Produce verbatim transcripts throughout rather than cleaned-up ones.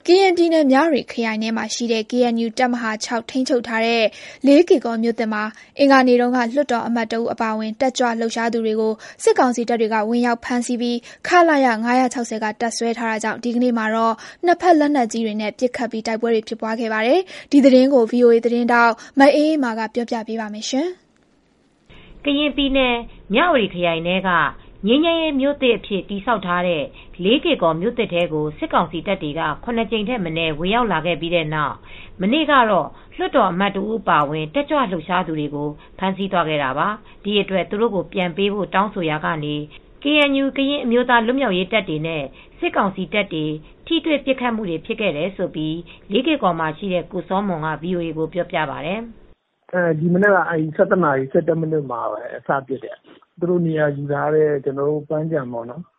ကရင်ပြည်နယ်မြဝတီခရိုင်ထဲမှာရှိတဲ့ ကေအန်ယူ တပ်မဟာ ၆ ထိန်းချုပ်ထားတဲ့ လေးကေကော်မြို့သစ်မှာ အင်္ဂါနေ့တုန်းက လွှတ်တော်အမတ်တဦးအပါအဝင် တက်ကြွလှုပ်ရှားသူတွေကို စစ်ကောင်စီတပ်တွေက ဝင်ရောက်ဖမ်းဆီးပြီး ခလရ ၅၆၀ က တပ်စွဲထားတာကြောင့် ဒီကနေ့မှာတော့ နှစ်ဖက်လက်နက်ကြီးတွေနဲ့ ပစ်ခတ်ပြီး တိုက်ပွဲတွေဖြစ်ပွားခဲ့ပါတယ်။ ဒီသတင်းကို ဗွီအိုအေသတင်းထောက် မအေးအေးမာက ပြောပြပေးပါမယ်။ကရင်ပြည်နယ် မြဝတီခရိုင်ထဲက ငြိမ်းချမ်းရေးမြို့သစ်အဖြစ် တည်ဆောက်ထားတဲ့ လေးကေကော်မြို့သစ်ထဲကို စစ်ကောင်စီတပ်တွေက ၇ ကြိမ်ထက်မနည်း ဝင်ရောက်လာခဲ့ပြီးတဲ့နောက် မနေ့ကတော့ လွှတ်တော်အမတ်တဦးအပါအဝင် တက်ကြွလှုပ်ရှားသူတွေကို ဖမ်းဆီးသွားခဲ့တာပါ။ ဒီအတွက် သူတို့ကိုပြန်ပေးဖို့ တောင်းဆိုရာကနေ ကေအန်ယူ ကရင်အမျိုးသားလွတ်မြောက်ရေးတပ်တွေနဲ့ စစ်ကောင်စီတပ်တွေ ထိတွေ့ပစ်ခတ်မှုတွေဖြစ်ခဲ့တယ်လို့ လေးကေကော်မှာရှိတဲ့ ကိုစောမွန်က ဗွီအိုအေကိုပြောပြပါတယ်။ "ဒီမနက်က ၁၁နာရီ ၁၁မိနစ်မှာ စပစ်တယ်။ သူတို့နေရာယူထားတဲ့ ပန်းခြံ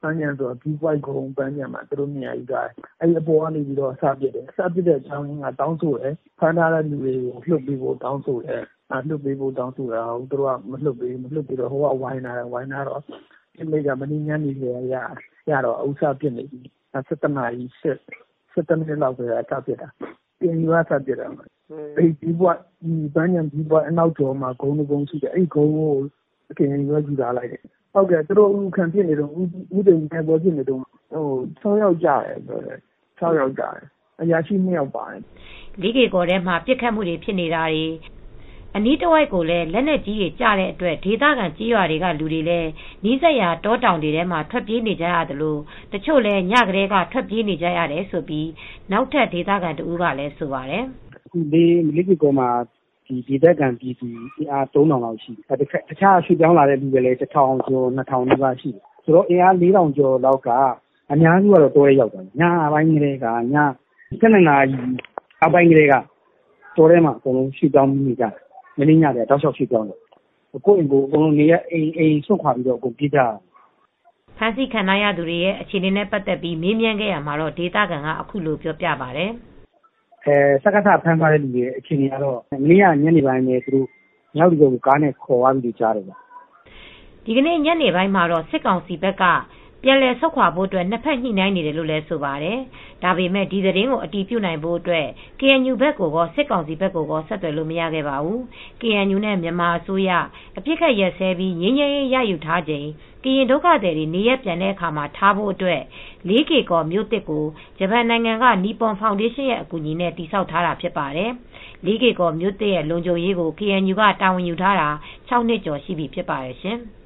View Point ကုန်း ပန်းခြံမှာ သူတို့နေရာယူထားတယ်။ အဲဒီအပေါ်ကနေ စပစ်တယ်။ စပစ်တဲ့အကြောင်းရင်းက တောင်းဆိုတယ်။ ဖမ်းထားတဲ့သူတွေကို လွှတ်ပေးဖို့ တောင်းဆိုတယ်။ လွှတ်ပေးဖို့တောင်းဆိုတာကို သူတို့က မလွှတ်ပေးဘူး။ ဟိုကဝိုင်းထားတယ်။ ဝိုင်းထားတော့ ပစ်မိန့်က မနေ့ညနေကတည်းကရတော့ အခုစပစ်နေပြီ။ ၁၁နာရီ ၁၁မိနစ်လောက်ကတည်းက စပစ်တာ။ ကေအန်ယူက စပစ်တာ။ ပန်းခြံ View Point အနောက်ကျောမှာ ကုန်းတကုန်းရှိတယ်။ အဲဒီကုန်းကို ကေအန်ယူက ယူထားလိုက်တယ်။ သူတို့အခံဖြစ်နေတုန်း ဦးသိန်းတိုက်ပွဲဖြစ်နေတုန်း ၆ယောက်ကျတယ်။ အရာရှိနှစ်ယောက်ပါတယ်။" လေးကေကော်ထဲမှာ ပစ်ခတ်မှုတွေဖြစ်နေတာတွေ အနီးတဝိုက်ကိုလည်း လက်နက်ကြီးတွေကျတဲ့အတွက် ဒေသခံကျေးရွာတွေကလူတွေလည်း နီးစပ်ရာတောတောင်တွေထဲမှာ ထွက်ပြေးနေကြရသလို တချို့လည်း ညကတည်းက ထွက်ပြေးနေကြရတယ်လို့ နောက်ထပ်ဒေသခံတဦးကလည်းဆိုပါတယ်။ "အခုလေးကေကော်မှာ ဒေသခံပြည်သူအင်အားသုံးထောင်လောက်ရှိတယ်။ တခြားရွှေ့ပြောင်းလာတဲ့သူတွေလည်း တထောင်ကျော် နှစ်ထောင်နီးပါးရှိတယ်။ ဆိုတော့ အင်အားလေးထောင်ကျော်လောက်က အများစုကတော့ တောထဲရောက်သွားပြီ။ ညပိုင်းကတည်းက ည၁၂နာရီနောက်ပိုင်းကတည်းက တောထဲမှာရွှေ့ပြောင်းနေကြတယ်။ မနေ့ညကတည်းက တောက်လျှောက်ရွှေ့ပြောင်းတယ်။ ကိုယ့်အိမ်ကိုယ် အိမ်စွန့်ခွါပြီး ပြေးကြရတယ်။ " ဖမ်းဆီးခံထားရသူတွေရဲ့ အခြေအနေနဲ့ ပတ်သက်ပြီး မေးမြန်းခဲ့ရာမှာတော့ ဒေသခံက အခုလိုပြောပြပါတယ်။ "စကစ ဖမ်းထားတဲ့သူတွေရဲ့အခြေအနေကတော့ မနေ့ကညနေပိုင်းပဲ မြဝတီဘက်ကို ကားနဲ့ခေါ်သွားပြီလို့ကြားတယ်။ " ဒီကနေ့ညနေပိုင်းမှာတော့ စစ်ကောင်စီဘက်က ပြန်လည်ဆုတ်ခွါဖို့ နှစ်ဖက်ညှိနှိုင်းနေတယ်လို့လည်းဆိုပါတယ်။ ဒါပေမဲ့ ဒီသတင်းကို အတည်ပြုနိုင်ဖို့အတွက် ကေအန်ယူဘက်ကိုရော စစ်ကောင်စီဘက်ကိုပါ ဆက်သွယ်လို့မရခဲ့ပါဘူး။ ကေအန်ယူနဲ့ မြန်မာအစိုးရ အပစ်အခတ်ရပ်စဲပြီး ငြိမ်းချမ်းရေးရယူထားချိန် ကရင်ဒုက္ခသည်တွေ နေရပ်ပြန်တဲ့အခါထားဖို့အတွက် လေးကေကော်မြို့သစ်ကို ဂျပန်နိုင်ငံက နီပွန်ဖောင်ဒေးရှင်းရဲ့ အကူအညီနဲ့ တည်ဆောက်ထားတာဖြစ်ပါတယ်။ လေးကေကော်မြို့သစ်ရဲ့ လုံခြုံရေးကို ကေအန်ယူက တာဝန်ယူထားတာ ၆နှစ်ကျော်ရှိပြီဖြစ်ပါတယ်ရှင်။